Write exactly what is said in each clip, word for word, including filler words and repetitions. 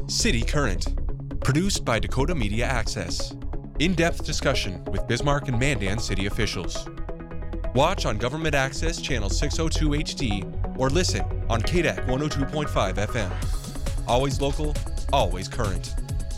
City Current, produced by Dakota Media Access. In-depth discussion with Bismarck and Mandan city officials. Watch on Government Access Channel six oh two H D or listen on K D A C one oh two point five F M. Always local, always current.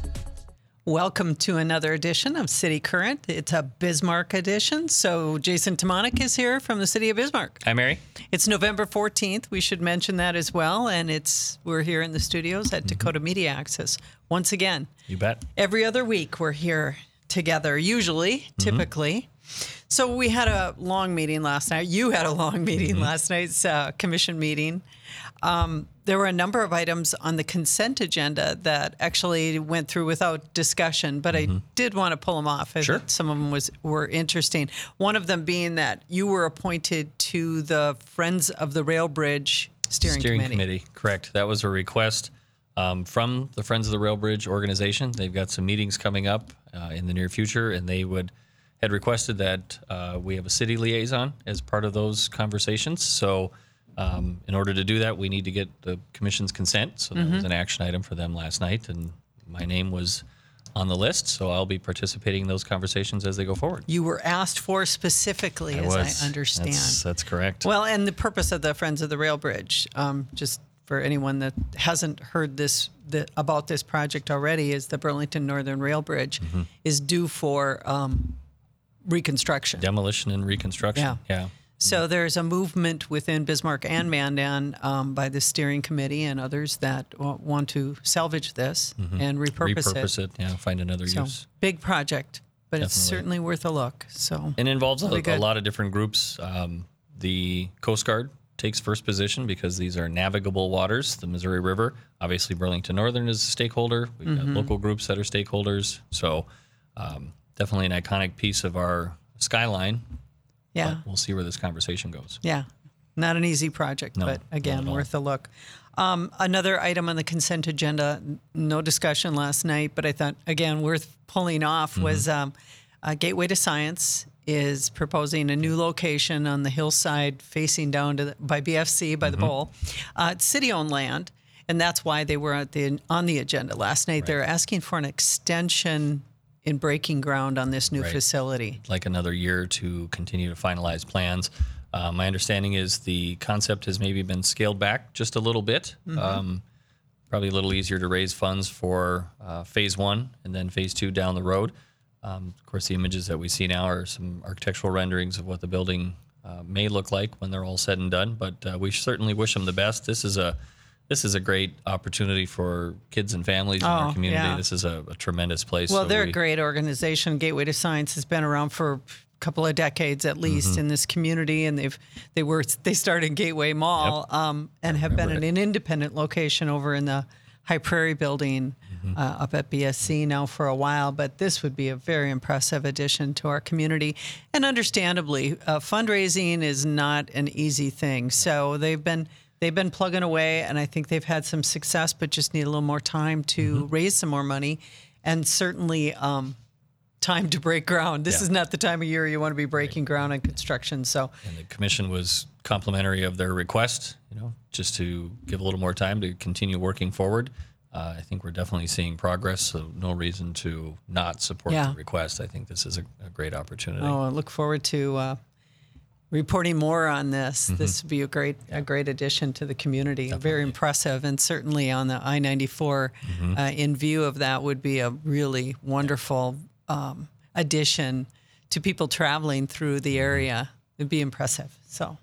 Welcome to another edition of City Current. It's a Bismarck edition. So Jason Timonek is here from the city of Bismarck. Hi, Mary. It's November fourteenth. We should mention that as well. And it's we're here in the studios at mm-hmm. Dakota Media Access. Once again. You bet. Every other week we're here together, usually, mm-hmm. typically. So we had a long meeting last night. You had a long meeting mm-hmm. last night's uh, commission meeting. Um, there were a number of items on the consent agenda that actually went through without discussion, but mm-hmm. I did want to pull them off. I sure. thought some of them was, were interesting. One of them being that you were appointed to the Friends of the Rail Bridge Steering, Steering Committee. Committee. Correct. That was a request um, from the Friends of the Rail Bridge organization. They've got some meetings coming up uh, in the near future, and they would had requested that uh, we have a city liaison as part of those conversations. So um, in order to do that, we need to get the commission's consent. So that mm-hmm. was an action item for them last night, and my name was on the list. So I'll be participating in those conversations as they go forward. You were asked for specifically, I as was. I understand. That's, that's correct. Well, and the purpose of the Friends of the Rail Bridge, um, just for anyone that hasn't heard this the, about this project already, is the Burlington Northern Rail Bridge mm-hmm. is due for um, reconstruction. Demolition and reconstruction. Yeah. yeah. So there's a movement within Bismarck and Mandan um, by the steering committee and others that w- want to salvage this mm-hmm. and repurpose, repurpose it. it. Yeah, find another so, use. Big project, but Definitely. It's certainly worth a look. So and it involves a, a lot of different groups. Um, the Coast Guard takes first position because these are navigable waters, the Missouri River. Obviously, Burlington Northern is a stakeholder. We've mm-hmm. got local groups that are stakeholders. So um, definitely an iconic piece of our skyline. Yeah. But we'll see where this conversation goes. Yeah. Not an easy project, no, but again, worth a look. Um, another item on the consent agenda, no discussion last night, but I thought, again, worth pulling off mm-hmm. was um, uh, Gateway to Science is proposing a new location on the hillside facing down to the, by B F C, by mm-hmm. the bowl. Uh, it's city-owned land, and that's why they were at the, on the agenda last night. Right. They're asking for an extension in breaking ground on this new right. facility. Like another year to continue to finalize plans. Uh, my understanding is the concept has maybe been scaled back just a little bit. Mm-hmm. Um, probably a little easier to raise funds for uh, phase one and then phase two down the road. Um, of course, the images that we see now are some architectural renderings of what the building uh, may look like when they're all said and done. But uh, we certainly wish them the best. This is a This is a great opportunity for kids and families in oh, our community. Yeah. This is a, a tremendous place. Well, so they're we, a great organization. Gateway to Science has been around for a couple of decades at least mm-hmm. in this community, and they've they were they started Gateway Mall yep. um, and have been in an independent location over in the High Prairie building mm-hmm. uh, up at B S C now for a while. But this would be a very impressive addition to our community, and understandably, uh, fundraising is not an easy thing. So they've been. They've been plugging away, and I think they've had some success, but just need a little more time to mm-hmm. raise some more money, and certainly um, time to break ground. This yeah. is not the time of year you want to be breaking right. ground on construction. So, and the commission was complimentary of their request, you know, just to give a little more time to continue working forward. Uh, I think we're definitely seeing progress, so no reason to not support yeah. the request. I think this is a, a great opportunity. Oh, I look forward to Uh, reporting more on this. Mm-hmm. This would be a great yeah. a great addition to the community. Definitely. Very impressive, and certainly on the I ninety-four, mm-hmm. uh, in view of that, would be a really wonderful um, addition to people traveling through the area. It'd be impressive. So,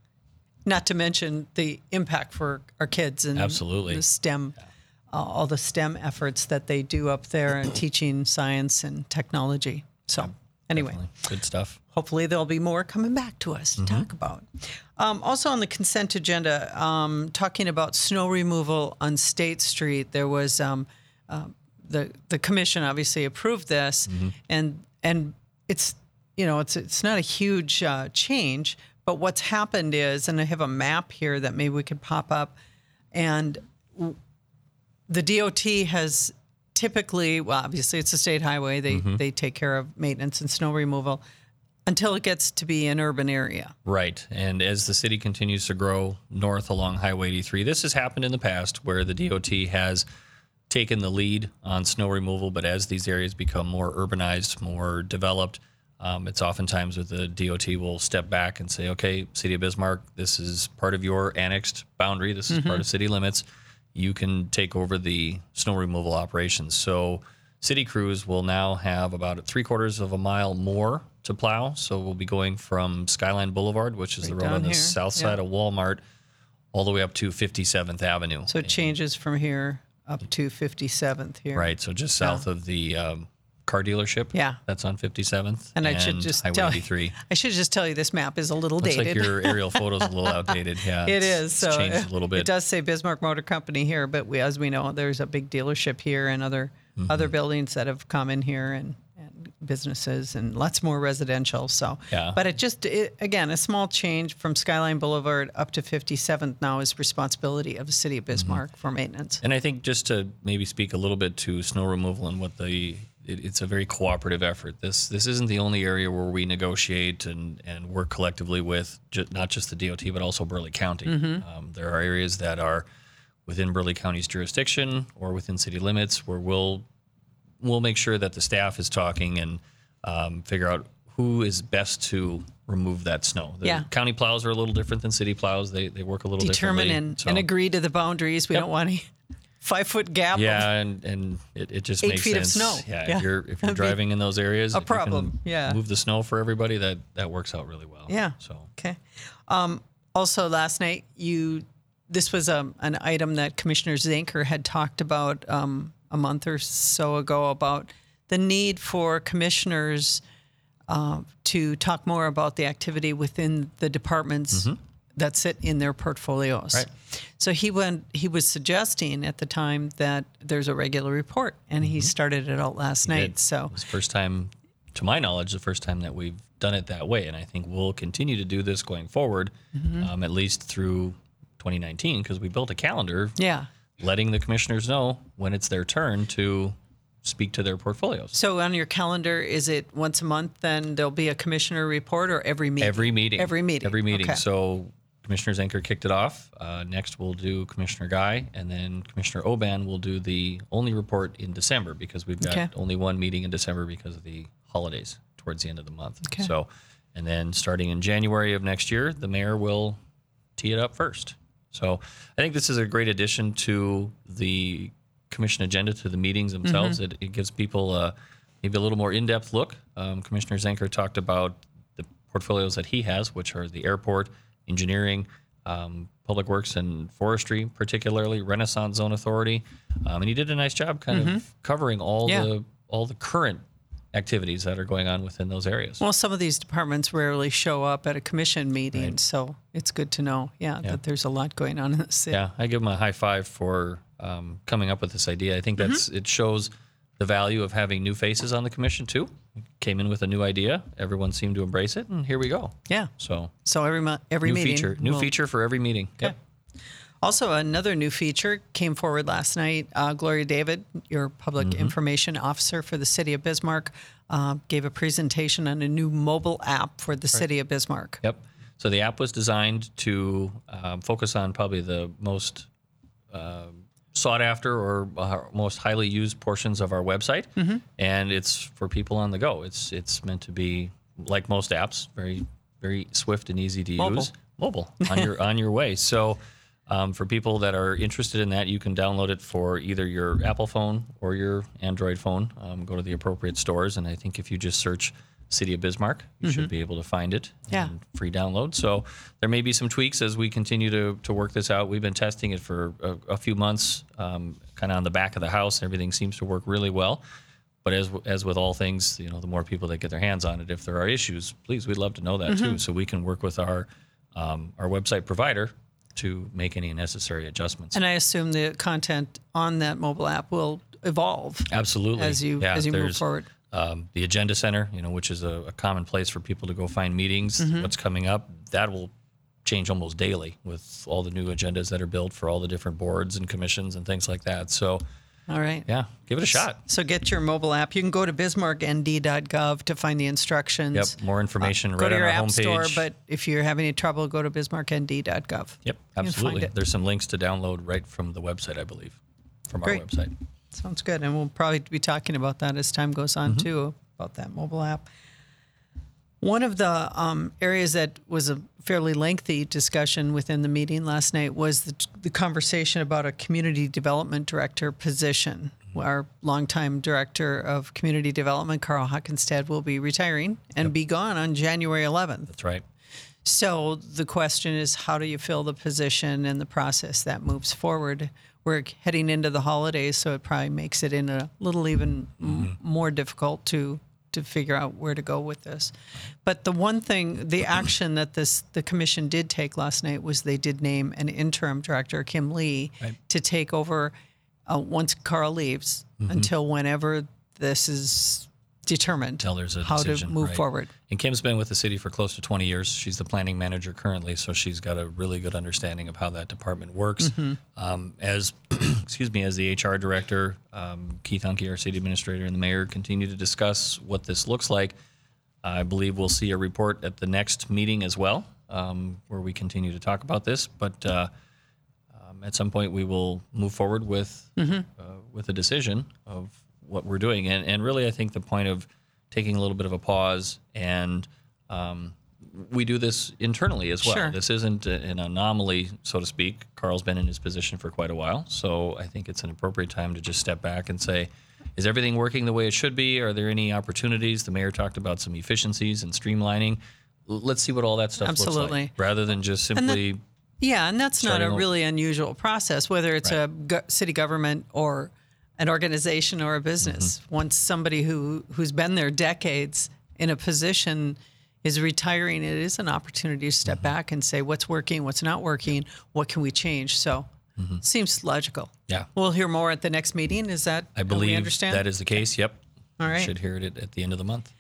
not to mention the impact for our kids and Absolutely. the STEM, yeah. uh, all the STEM efforts that they do up there and teaching science and technology. So. Yeah. Anyway, Definitely. Good stuff. Hopefully there'll be more coming back to us to mm-hmm. talk about. Um, also on the consent agenda, um, talking about snow removal on State Street, there was um, uh, the the commission obviously approved this, mm-hmm. and and it's you know it's it's not a huge uh, change, but what's happened is, and I have a map here that maybe we could pop up, and the D O T has. Typically, well, obviously it's a state highway. They mm-hmm. they take care of maintenance and snow removal until it gets to be an urban area. Right. And as the city continues to grow north along Highway eighty-three, this has happened in the past where the D O T has taken the lead on snow removal, but as these areas become more urbanized, more developed, um, it's oftentimes with the D O T will step back and say, okay, City of Bismarck, this is part of your annexed boundary. This is mm-hmm. part of city limits. You can take over the snow removal operations. So city crews will now have about three quarters of a mile more to plow. So we'll be going from Skyline Boulevard, which is right the road on the here. south side yeah. of Walmart, all the way up to fifty-seventh Avenue. So it changes from here up to fifty-seventh here. Right, so just south yeah. of the um, car dealership. Yeah. That's on fifty-seventh. And I should just Highway tell eighty-three. you, I should just tell you this map is a little Looks dated. like your aerial photo's a little outdated. Yeah, it it's, is. It's so changed a little bit. It does say Bismarck Motor Company here, but we, as we know, there's a big dealership here and other mm-hmm. other buildings that have come in here and, and businesses and lots more residential. So, yeah. But it just it, again a small change from Skyline Boulevard up to fifty-seventh now is responsibility of the City of Bismarck mm-hmm. for maintenance. And I think just to maybe speak a little bit to snow removal and what the it, it's a very cooperative effort. This this isn't the only area where we negotiate and, and work collectively with ju- not just the D O T but also Burleigh County. Mm-hmm. Um, there are areas that are within Burleigh County's jurisdiction or within city limits where we'll we'll make sure that the staff is talking and um, figure out who is best to remove that snow. The yeah. county plows are a little different than city plows. They they work a little Determine differently. and, so. and agree to the boundaries. We yep. don't want any five foot gap. Yeah, and, and it, it just eight makes feet sense. of snow. Yeah, yeah. if you're if you're driving in those areas, a if problem. You can yeah, move the snow for everybody. That that works out really well. Yeah. So okay. Um, also, last night you this was um, an item that Commissioner Zenker had talked about um, a month or so ago about the need for commissioners uh, to talk more about the activity within the departments mm-hmm. that sit in their portfolios. Right. So he went. He was suggesting at the time that there's a regular report, and mm-hmm. he started it out last he night. Did. So it was the first time, to my knowledge, the first time that we've done it that way, and I think we'll continue to do this going forward, mm-hmm. um, at least through twenty nineteen, because we built a calendar. Yeah. Letting the commissioners know when it's their turn to speak to their portfolios. So on your calendar, is it once a month? Then there'll be a commissioner report, or every meeting? Every meeting. Every meeting. Every meeting. Okay. So Commissioner Zenker kicked it off. Uh, next, we'll do Commissioner Guy, and then Commissioner Oban will do the only report in December because we've got okay. only one meeting in December because of the holidays towards the end of the month. Okay. So, and then starting in January of next year, the mayor will tee it up first. So I think this is a great addition to the commission agenda, to the meetings themselves. Mm-hmm. It, it gives people uh, maybe a little more in-depth look. Um, Commissioner Zenker talked about the portfolios that he has, which are the airport, engineering, um, public works and forestry, particularly Renaissance Zone Authority, um, and he did a nice job kind mm-hmm. of covering all yeah. the all the current activities that are going on within those areas. Well, some of these departments rarely show up at a commission meeting, right. so it's good to know, yeah, yeah, that there's a lot going on in the city. Yeah, I give him a high five for um, coming up with this idea. I think that's mm-hmm. it shows the value of having new faces on the commission too. Came in with a new idea, everyone seemed to embrace it, and here we go. Yeah. So so every mo- every new meeting, feature, new will... feature for every meeting. Yep. Yeah. Also, another new feature came forward last night. Uh, Gloria David, your public mm-hmm. information officer for the City of Bismarck, uh, gave a presentation on a new mobile app for the right. City of Bismarck. Yep. So the app was designed to um, focus on probably the most uh, sought after or uh, most highly used portions of our website, mm-hmm. and it's for people on the go. It's it's meant to be like most apps, very very swift and easy to mobile. use, mobile on your on your way. So. Um, for people that are interested in that, you can download it for either your Apple phone or your Android phone. Um, go to the appropriate stores, and I think if you just search City of Bismarck, you mm-hmm. should be able to find it. Yeah. And free download. So there may be some tweaks as we continue to, to work this out. We've been testing it for a, a few months, um, kind of on the back of the house. Everything seems to work really well. But as as with all things, you know, the more people that get their hands on it, if there are issues, please, we'd love to know that mm-hmm. too, so we can work with our um, our website provider to make any necessary adjustments. And I assume the content on that mobile app will evolve. Absolutely. As you yeah, as you move forward. Um, the Agenda Center, you know, which is a, a common place for people to go find meetings, mm-hmm. what's coming up, that will change almost daily with all the new agendas that are built for all the different boards and commissions and things like that. So, all right. Yeah, give it a shot. So get your mobile app. You can go to bismarck n d dot gov to find the instructions. Yep, more information uh, right on our homepage. Go to your app store, but if you're having any trouble, go to bismarck n d dot gov. Yep, absolutely. There's some links to download right from the website, I believe, from Great. our website. Sounds good. And we'll probably be talking about that as time goes on, mm-hmm. too, about that mobile app. One of the um, areas that was a fairly lengthy discussion within the meeting last night was the, the conversation about a community development director position. Mm-hmm. Our longtime director of community development, Carl Hockenstad, will be retiring and yep. be gone on January eleventh. That's right. So the question is, how do you fill the position and the process that moves forward? We're heading into the holidays, so it probably makes it in a little even mm-hmm. m- more difficult to to figure out where to go with this. But the one thing, the action that this the commission did take last night was they did name an interim director, Kim Lee, right. to take over uh, once Carl leaves mm-hmm. until whenever this is determined Until there's a how decision, to move right. forward. And Kim's been with the city for close to twenty years. She's the planning manager currently, so she's got a really good understanding of how that department works. Mm-hmm. Um, as excuse me, as the H R director, um, Keith Hunke, our city administrator, and the mayor continue to discuss what this looks like. I believe we'll see a report at the next meeting as well, um, where we continue to talk about this. But uh, um, at some point, we will move forward with mm-hmm. uh, with a decision of what we're doing. And, and really, I think the point of taking a little bit of a pause, and um, we do this internally as well. Sure. This isn't a, an anomaly, so to speak. Carl's been in his position for quite a while, so I think it's an appropriate time to just step back and say, is everything working the way it should be? Are there any opportunities? The mayor talked about some efficiencies and streamlining. L- let's see what all that stuff Absolutely. looks like, rather than just simply... And that, yeah, and that's not a over. really unusual process, whether it's Right. a go- city government or an organization or a business. Mm-hmm. Once somebody who, who's been there decades in a position is retiring, it is an opportunity to step mm-hmm. back and say, what's working, what's not working, what can we change? So mm-hmm. seems logical. Yeah. We'll hear more at the next meeting. Is that I believe we understand? that is the case, yep. All right. We should hear it at the end of the month.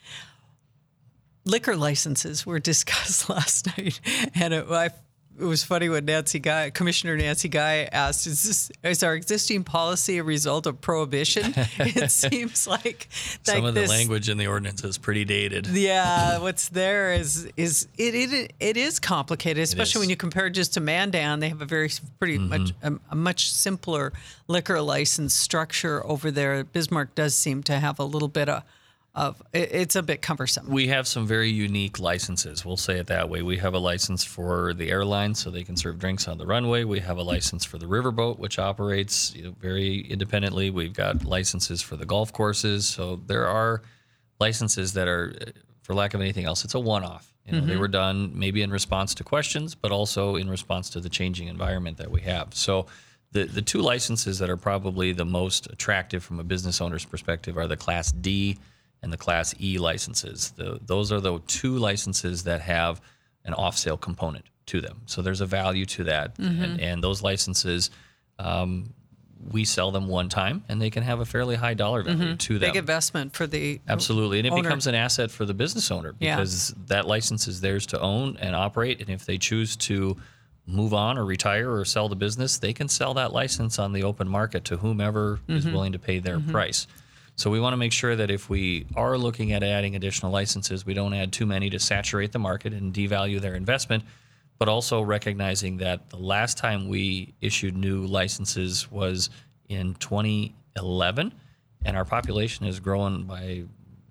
Liquor licenses were discussed last night, and it, I, it was funny when Nancy Guy, Commissioner Nancy Guy asked, "Is this is our existing policy a result of prohibition?" It seems like, some like of the this, language in the ordinance is pretty dated. Yeah, what's there is is it it, it is complicated, especially is. when you compare just to Mandan. They have a very pretty Mm-hmm. much a, a much simpler liquor license structure over there. Bismarck does seem to have a little bit of. Of it, it's a bit cumbersome. We have some very unique licenses. We'll say it that way. We have a license for the airline, so they can serve drinks on the runway. We have a license for the riverboat, which operates you know, very independently. We've got licenses for the golf courses. So there are licenses that are, for lack of anything else, it's a one-off. You know, mm-hmm. They were done maybe in response to questions, but also in response to the changing environment that we have. So the the two licenses that are probably the most attractive from a business owner's perspective are the Class D and the Class E licenses. The, those are the two licenses that have an off-sale component to them. So there's a value to that. Mm-hmm. And, and those licenses, um, we sell them one time, and they can have a fairly high dollar value mm-hmm. to them. Big investment for the Absolutely. And it owner. becomes an asset for the business owner because yeah. that license is theirs to own and operate. And if they choose to move on or retire or sell the business, they can sell that license on the open market to whomever mm-hmm. is willing to pay their mm-hmm. price. So we want to make sure that if we are looking at adding additional licenses, we don't add too many to saturate the market and devalue their investment, but also recognizing that the last time we issued new licenses was in twenty eleven, and our population has grown by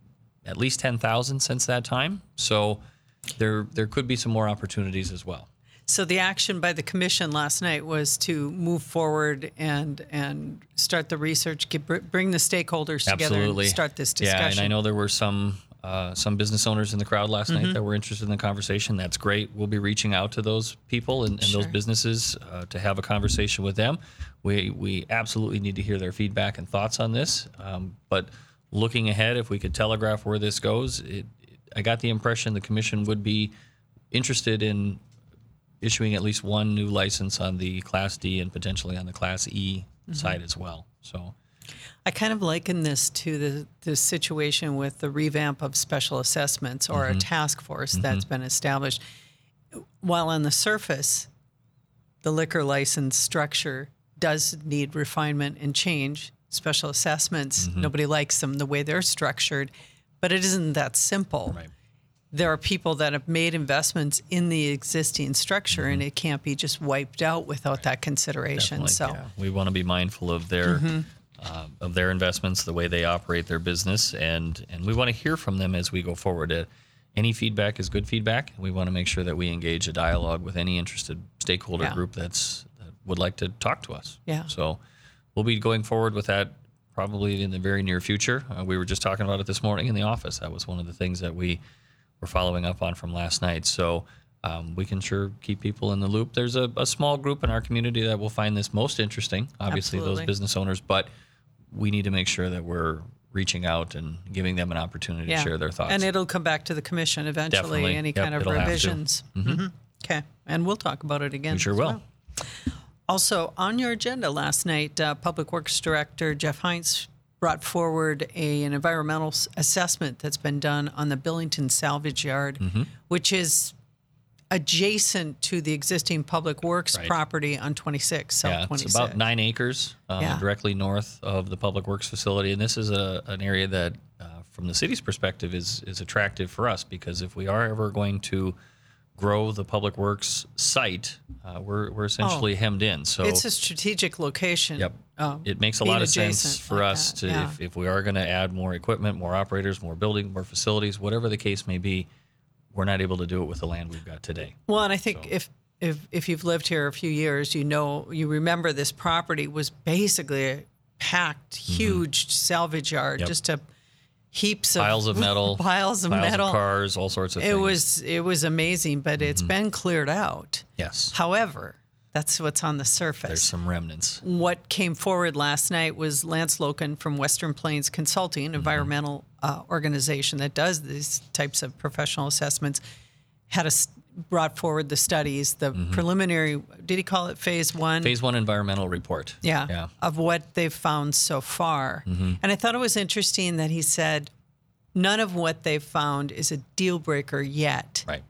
at least ten thousand since that time. So there there could be some more opportunities as well. So the action by the commission last night was to move forward and and start the research, get, bring the stakeholders together Absolutely. and start this discussion. Yeah, and I know there were some uh, some business owners in the crowd last mm-hmm. night that were interested in the conversation. That's great. We'll be reaching out to those people and, and sure. those businesses uh, to have a conversation with them. We we absolutely need to hear their feedback and thoughts on this. Um, but looking ahead, if we could telegraph where this goes, it, it, I got the impression the commission would be interested in issuing at least one new license on the Class D and potentially on the Class E mm-hmm. side as well. So, I kind of liken this to the, the situation with the revamp of special assessments or mm-hmm. a task force mm-hmm. that's been established. While on the surface, the liquor license structure does need refinement and change. Special assessments, mm-hmm. nobody likes them the way they're structured, but it isn't that simple. Right. There are people that have made investments in the existing structure, mm-hmm. and it can't be just wiped out without right. that consideration. Definitely, so yeah. we want to be mindful of their mm-hmm. uh, of their investments, the way they operate their business, and and we want to hear from them as we go forward. Uh, any feedback is good feedback. We want to make sure that we engage a dialogue with any interested stakeholder Yeah. group that's that would like to talk to us. Yeah. So we'll be going forward with that probably in the very near future. Uh, we were just talking about it this morning in the office. That was one of the things that we were following up on from last night. So um, we can sure keep people in the loop. There's a, a small group in our community that will find this most interesting, obviously Absolutely. those business owners, but we need to make sure that we're reaching out and giving them an opportunity Yeah. to share their thoughts. And it'll come back to the commission eventually, Definitely. any Yep, kind of it'll have to. revisions. Mhm. Okay. And we'll talk about it again. We sure as will. well. Also, on your agenda last night, uh, Public Works Director Jeff Heinz brought forward a, an environmental s- assessment that's been done on the Billington Salvage Yard, Mm-hmm. which is adjacent to the existing Public Works Right. property on twenty-six, South Yeah, twenty-six. it's about nine acres um, Yeah. directly north of the Public Works facility, and this is a an area that, uh, from the city's perspective, is is attractive for us because if we are ever going to grow the Public Works site, uh, we're we're essentially hemmed in. So It's a strategic location. Yep. um, it makes a being lot of sense adjacent for like us that, to, yeah. if, if we are going to add more equipment, more operators, more building, more facilities, whatever the case may be, we're not able to do it with the land we've got today. Well, and I think So- if if if you've lived here a few years, you know, you remember this property was basically a packed, huge salvage yard, Mm-hmm. Yep. just a heaps of Piles of metal, piles of piles metal. of cars, all sorts of It things. was it was amazing, but it's been cleared out. Yes. However, that's what's on the surface. There's some remnants. What came forward last night was Lance Loken from Western Plains Consulting, Mm-hmm. environmental uh, organization that does these types of professional assessments, had a, s- brought forward the studies, the preliminary, did he call it phase one? Mm-hmm. Phase one environmental report. Yeah, Yeah. of what they've found so far. Mm-hmm. And I thought it was interesting that he said none of what they've found is a deal breaker yet. Right.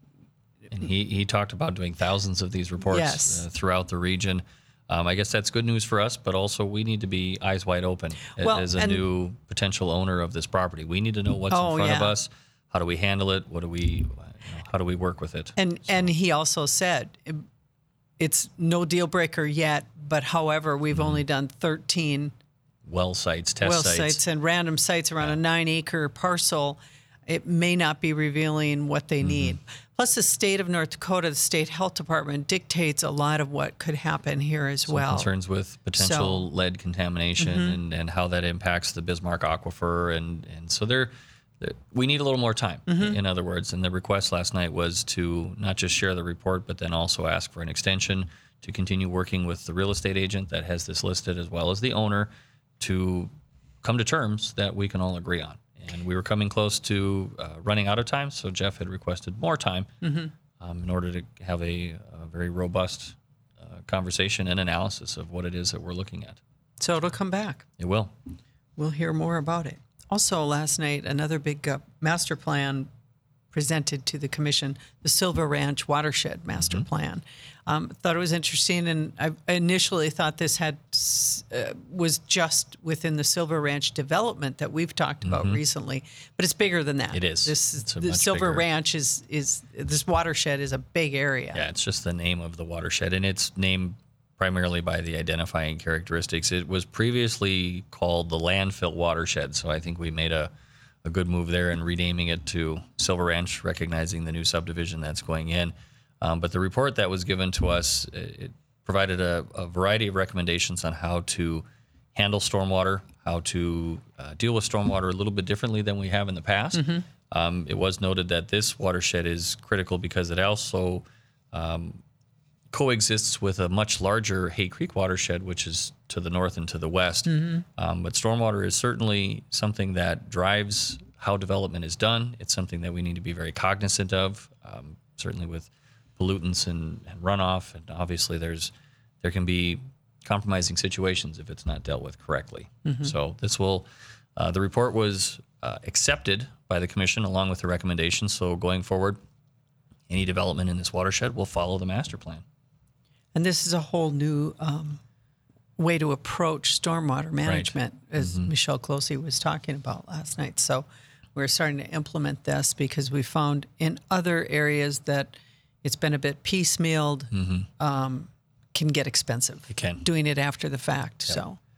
And he, he talked about doing thousands of these reports Yes. uh, throughout the region. Um, I guess that's good news for us, but also we need to be eyes wide open a- Well, as a and- new potential owner of this property. We need to know what's Oh, in front of yeah. us. How do we handle it? What do we, you know, how do we work with it? And and he also said it- it's no deal breaker yet, but however, we've only done thirteen Well sites, test well sites. sites and random sites around a nine acre parcel. It may not be revealing what they need. Plus, the state of North Dakota, the state health department dictates a lot of what could happen here as well. Concerns with potential lead contamination and, and how that impacts the Bismarck aquifer. And, and so there, there, we need a little more time, in other words. And the request last night was to not just share the report, but then also ask for an extension to continue working with the real estate agent that has this listed as well as the owner to come to terms that we can all agree on. And we were coming close to uh, running out of time, so Jeff had requested more time um, in order to have a, a very robust uh, conversation and analysis of what it is that we're looking at. So it'll come back. It will. We'll hear more about it. Also, last night, another big uh, master plan presented to the commission, the Silver Ranch Watershed Master Plan. Um, thought it was interesting, and I initially thought this had uh, was just within the Silver Ranch development that we've talked about recently, but it's bigger than that. It is. This It's a the much Silver bigger- Ranch is is this watershed is a big area. Yeah, it's just the name of the watershed, and it's named primarily by the identifying characteristics. It was previously called the landfill watershed, so I think we made a, a good move there in renaming it to Silver Ranch, recognizing the new subdivision that's going in. Um, but the report that was given to us, it, it provided a, a variety of recommendations on how to handle stormwater, how to uh, deal with stormwater a little bit differently than we have in the past. Um, it was noted that this watershed is critical because it also um, coexists with a much larger Hay Creek watershed, which is to the north and to the west. Um, but stormwater is certainly something that drives how development is done. It's something that we need to be very cognizant of, um, certainly with pollutants and, and runoff. And obviously there's there can be compromising situations if it's not dealt with correctly. So this will, uh, the report was uh, accepted by the commission along with the recommendations. So going forward, any development in this watershed will follow the master plan. And this is a whole new um, way to approach stormwater management, as Michelle Closey was talking about last night. So we're starting to implement this because we found in other areas that it's been a bit piecemealed, um, can get expensive. It can. Doing it after the fact. So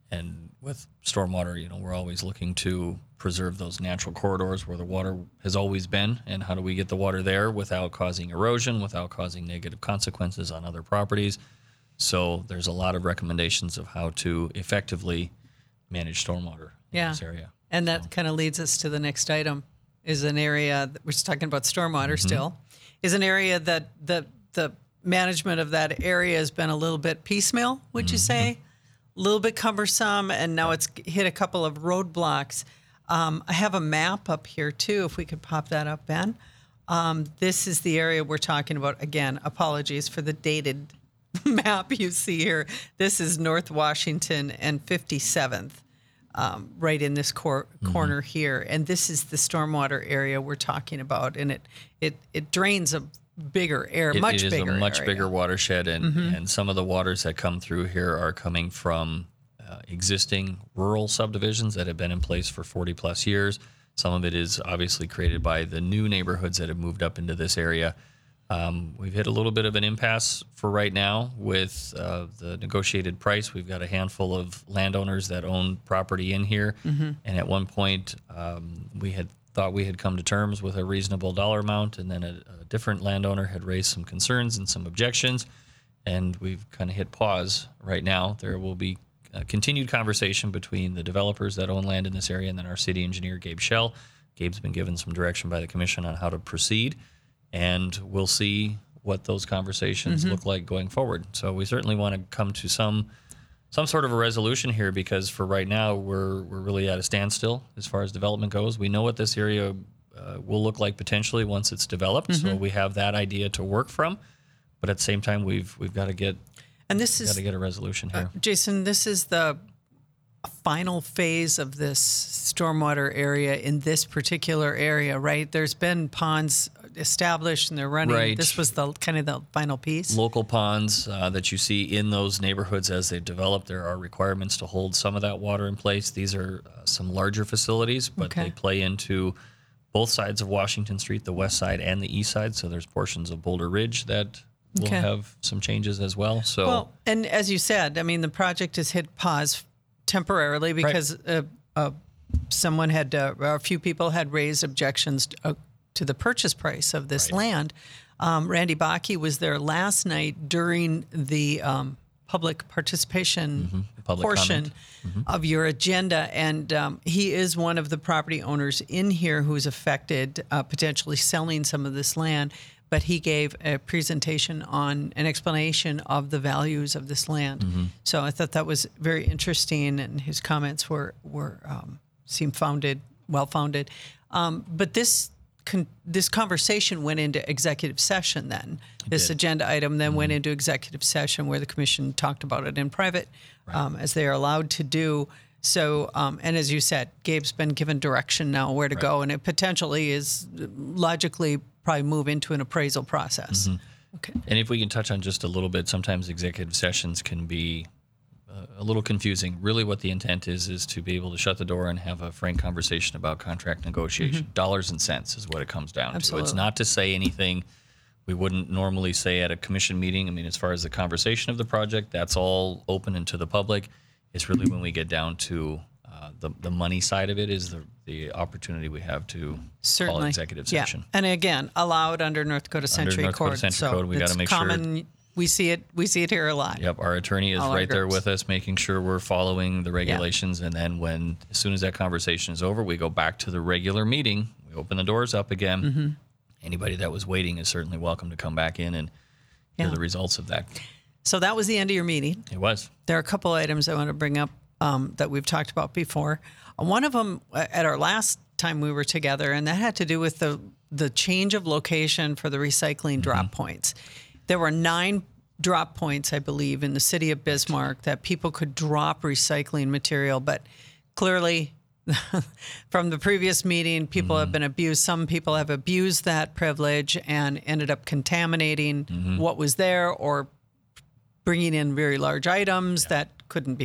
and with stormwater, you know, we're always looking to preserve those natural corridors where the water has always been, and how do we get the water there without causing erosion, without causing negative consequences on other properties. So there's a lot of recommendations of how to effectively manage stormwater in Yeah. this area. And that kind of leads us to the next item, is an area that we're just talking about stormwater Mm-hmm. still, is an area that the the management of that area has been a little bit piecemeal, would you Mm-hmm. say? A little bit cumbersome, and now it's hit a couple of roadblocks. Um, I have a map up here too, if we could pop that up, Ben. Um, this is the area we're talking about. Again, apologies for the dated map you see here. This is North Washington and fifty-seventh. Um, right in this cor- corner Mm-hmm. here, and this is the stormwater area we're talking about, and it it it drains a bigger area, It, much it is bigger a much area. bigger watershed, and, and some of the waters that come through here are coming from uh, existing rural subdivisions that have been in place for forty plus years. Some of it is obviously created by the new neighborhoods that have moved up into this area. Um, we've hit a little bit of an impasse for right now with uh, the negotiated price. We've got a handful of landowners that own property in here, and at one point um, we had thought we had come to terms with a reasonable dollar amount, and then a, a different landowner had raised some concerns and some objections, and we've kind of hit pause right now. There will be a continued conversation between the developers that own land in this area and then our city engineer, Gabe Shell. Gabe's been given some direction by the commission on how to proceed, and we'll see what those conversations Mm-hmm. look like going forward. So we certainly want to come to some some sort of a resolution here, because for right now we're we're really at a standstill as far as development goes. We know what this area uh, will look like potentially once it's developed, so Mm-hmm. we have that idea to work from. But at the same time, we've we've got to get And this got is to get a resolution here. Jason. This is the final phase of this stormwater area in this particular area, right? There's been ponds established and they're running. Right. This was the kind of the final piece. Local ponds uh, that you see in those neighborhoods as they develop, there are requirements to hold some of that water in place. These are uh, some larger facilities, but Okay. they play into both sides of Washington Street, the west side and the east side. So there's portions of Boulder Ridge that will Okay. have some changes as well. So Well, and as you said, I mean, the project has hit pause temporarily because uh, uh, someone had, uh, a few people had raised objections to, uh, to the purchase price of this land. Um, Randy Bakke was there last night during the um, public participation public portion comment. of your agenda, and um, he is one of the property owners in here who's affected uh, potentially selling some of this land. But he gave a presentation on an explanation of the values of this land. So I thought that was very interesting, and his comments were were um, seemed founded, well founded. Um, but this con- this conversation went into executive session. Then this did. agenda item then went into executive session where the commission talked about it in private, um, as they are allowed to do. So, um, and as you said, Gabe's been given direction now where to go, and it potentially is logically probably move into an appraisal process. Okay. And if we can touch on just a little bit, sometimes executive sessions can be uh, a little confusing. Really what the intent is, is to be able to shut the door and have a frank conversation about contract negotiation. Dollars and cents is what it comes down to. Absolutely. It's not to say anything we wouldn't normally say at a commission meeting. I mean, as far as the conversation of the project, that's all open and to the public. It's really when we get down to uh, the, the money side of it is the, the opportunity we have to Certainly. call executive session. Yeah. And again, allowed under North Dakota Century North Dakota Code. Century so Code, we gotta it's make sure- common, We see it. We see it here a lot. Yep, our attorney is All our right there groups. with us, making sure we're following the regulations. And then when, as soon as that conversation is over, we go back to the regular meeting. We open the doors up again. Mm-hmm. Anybody that was waiting is certainly welcome to come back in and hear Yeah. the results of that. So that was the end of your meeting. It was. There are a couple items I want to bring up um, that we've talked about before. Uh, One of them uh, at our last time we were together, and that had to do with the the change of location for the recycling drop points. There were nine drop points, I believe, in the city of Bismarck that people could drop recycling material, but clearly from the previous meeting, people have been abused. Some people have abused that privilege and ended up contaminating what was there or bringing in very large items that couldn't be re-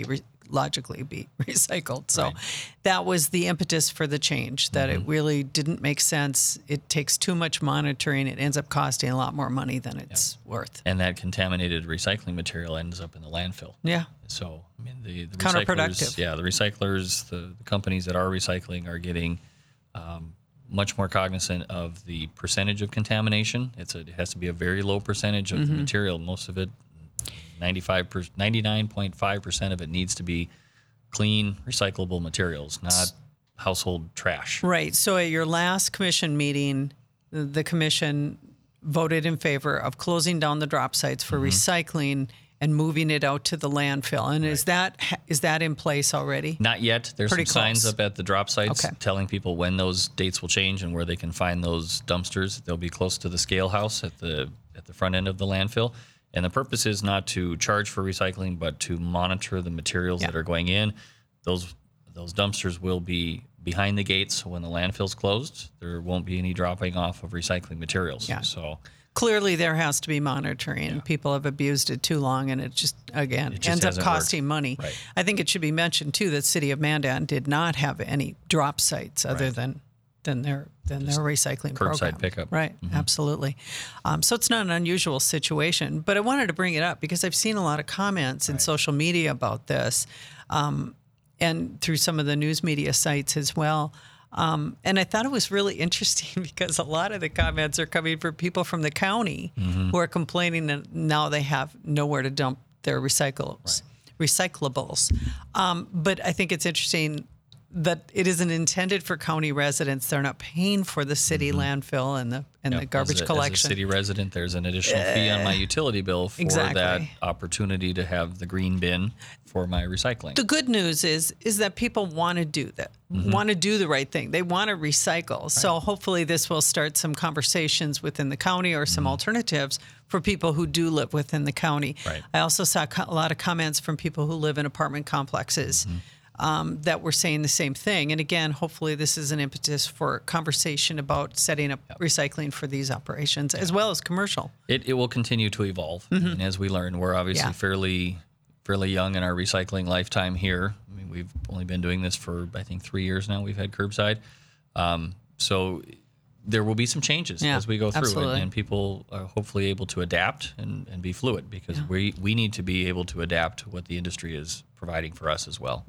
logically be recycled. So Right. that was the impetus for the change, that Mm-hmm. it really didn't make sense. It takes too much monitoring. It ends up costing a lot more money than it's worth. And that contaminated recycling material ends up in the landfill. Yeah. So, I mean, the, the Counterproductive. recyclers, yeah, the recyclers, the, the companies that are recycling are getting um, much more cognizant of the percentage of contamination. It's a, it has to be a very low percentage of Mm-hmm. the material. Most of it, ninety-five per, ninety-nine point five percent of it needs to be clean, recyclable materials, not household trash. Right. So at your last commission meeting, the the commission voted in favor of closing down the drop sites for recycling and moving it out to the landfill. And is that is that in place already? Not yet. There's Pretty some signs close. up at the drop sites Okay. telling people when those dates will change and where they can find those dumpsters. They'll be close to the scale house at the at the front end of the landfill. And the purpose is not to charge for recycling, but to monitor the materials Yeah. that are going in. Those those dumpsters will be behind the gates, so when the landfill's closed, there won't be any dropping off of recycling materials. Yeah. So Clearly, there has to be monitoring. People have abused it too long, and it just, again, just ends up hasn't worked. costing money. Right. I think it should be mentioned, too, that City of Mandan did not have any drop sites other Right. than than their than their recycling curbside program. pickup. Right, absolutely. Um, so it's not an unusual situation, but I wanted to bring it up because I've seen a lot of comments in social media about this, um, and through some of the news media sites as well. Um, and I thought it was really interesting because a lot of the comments are coming from people from the county who are complaining that now they have nowhere to dump their recyclables, recyclables. Um, but I think it's interesting that it isn't intended for county residents. They're not paying for the city landfill and the and the Yep, garbage as a, collection. As a city resident, there's an additional fee on my utility bill for Exactly. that opportunity to have the green bin for my recycling. The good news is is that people want to do that, Mm-hmm. want to do the right thing. They want to recycle. So hopefully this will start some conversations within the county or some alternatives for people who do live within the county. Mm-hmm. Right. I also saw co- a lot of comments from people who live in apartment complexes. Mm-hmm. Um, that were saying the same thing. And again, hopefully this is an impetus for conversation about setting up recycling for these operations as well as commercial. It, it will continue to evolve, and as we learn, we're obviously Yeah. fairly fairly young in our recycling lifetime here. I mean, we've only been doing this for I think three years now. We've had curbside, um, so there will be some changes Yeah, as we go through, and, absolutely. and people are hopefully able to adapt and, and be fluid because we we need to be able to adapt to what the industry is providing for us as well.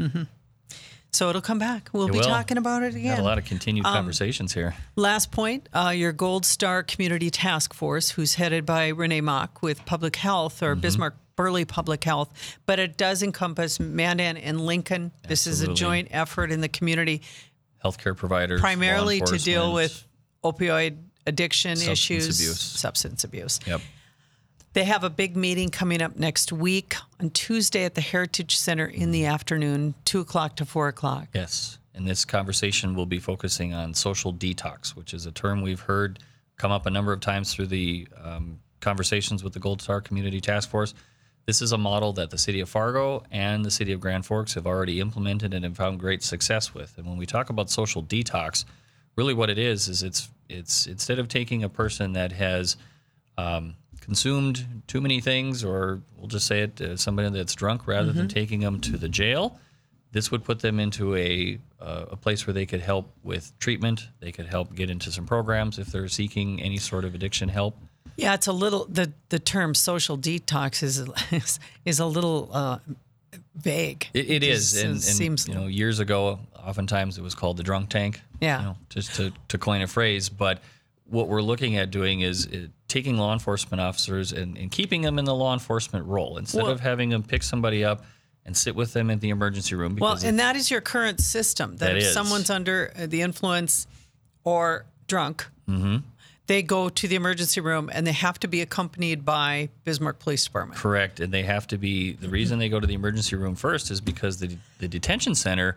So it'll come back. We'll It be will. talking about it Got again. a lot of continued Um, conversations here. Last point, uh, your Gold Star Community Task Force, who's headed by Renee Mock with Public Health Mm-hmm. or Bismarck Burley Public Health, but it does encompass Mandan and Lincoln. This is a Absolutely. joint effort in the community, Healthcare providers, primarily law to deal enforcement. with opioid addiction Substance issues, abuse. substance abuse. Yep. They have a big meeting coming up next week on Tuesday at the Heritage Center in the afternoon, two o'clock to four o'clock. Yes. And this conversation will be focusing on social detox, which is a term we've heard come up a number of times through the um, conversations with the Gold Star Community Task Force. This is a model that the City of Fargo and the City of Grand Forks have already implemented and have found great success with. And when we talk about social detox, really what it is is it's it's instead of taking a person that has um, consumed too many things, or we'll just say it, uh, somebody that's drunk, rather than taking them to the jail, this would put them into a uh, a place where they could help with treatment. They could help get into some programs if they're seeking any sort of addiction help. Yeah, it's a little the the term social detox is is, is a little uh, vague. It, it is, just, and, uh, and seems you know, years ago, oftentimes it was called the drunk tank. Yeah. you know, just to, to coin a phrase. But what we're looking at doing is uh, taking law enforcement officers and, and keeping them in the law enforcement role instead Well- of having them pick somebody up and sit with them in the emergency room. well, Because and that is your current system. That, That if is. someone's under uh, the influence or drunk, they go to the emergency room and they have to be accompanied by Bismarck Police Department. correct, and they have to be. The reason they go to the emergency room first is because the the detention center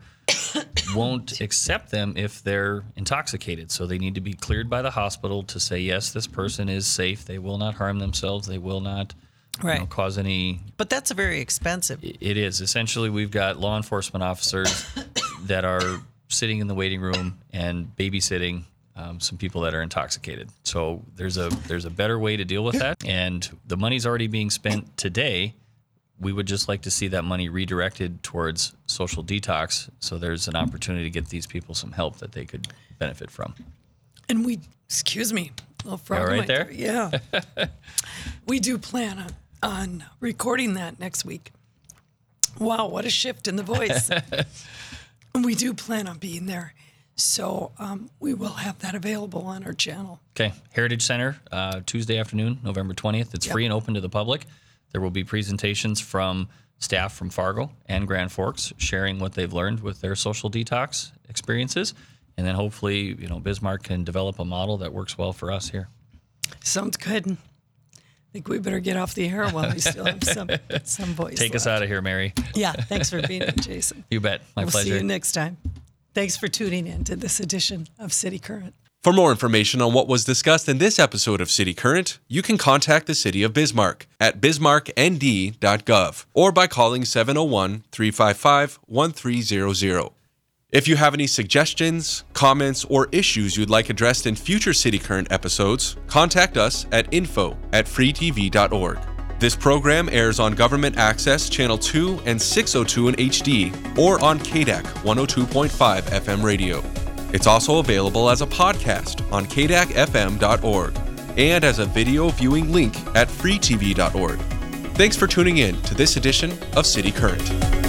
won't accept them if they're intoxicated. So they need to be cleared by the hospital to say yes, this person is safe. They will not harm themselves. They will not you Right. know, cause any. But that's very expensive. It is essentially we've got law enforcement officers that are sitting in the waiting room and babysitting um, some people that are intoxicated. So there's a there's a better way to deal with that, and the money's already being spent today we would just like to see that money redirected towards social detox, so there's an opportunity to get these people some help that they could benefit from. And we, excuse me, a little frog All right in my there? throat. Yeah. We do plan on, on recording that next week. Wow, what a shift in the voice. And we do plan on being there. So um, we will have that available on our channel. Okay, Heritage Center, uh, Tuesday afternoon, November twentieth. It's Yep. free and open to the public. There will be presentations from staff from Fargo and Grand Forks sharing what they've learned with their social detox experiences. And then hopefully, you know, Bismarck can develop a model that works well for us here. Sounds good. I think we better get off the air while we still have some, some voice Take us left. out of here, Mary. Yeah, thanks for being in, Jason. You bet. My we'll pleasure. see you next time. Thanks for tuning in to this edition of City Current. For more information on what was discussed in this episode of City Current, you can contact the City of Bismarck at bismarck n d dot gov or by calling seven oh one, three five five, one three zero zero. If you have any suggestions, comments, or issues you'd like addressed in future City Current episodes, contact us at info at free t v dot org. This program airs on Government Access Channel two and six oh two in H D or on K D A C one oh two point five F M radio. It's also available as a podcast on k d a c f m dot org and as a video viewing link at free t v dot org. Thanks for tuning in to this edition of City Current.